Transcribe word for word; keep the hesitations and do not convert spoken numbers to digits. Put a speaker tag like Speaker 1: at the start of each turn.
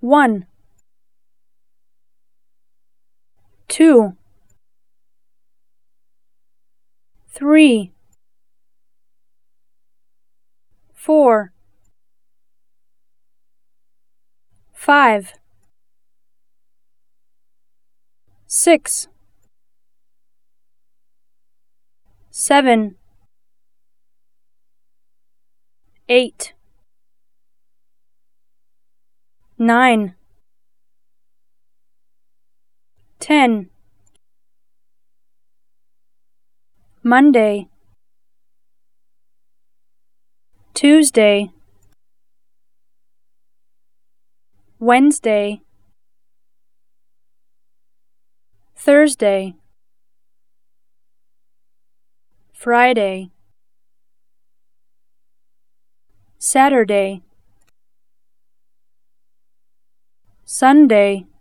Speaker 1: One, two, three, four, five, six, seven, eight, nine, ten. Monday, Tuesday, Wednesday, Thursday, Friday, Saturday, Sunday,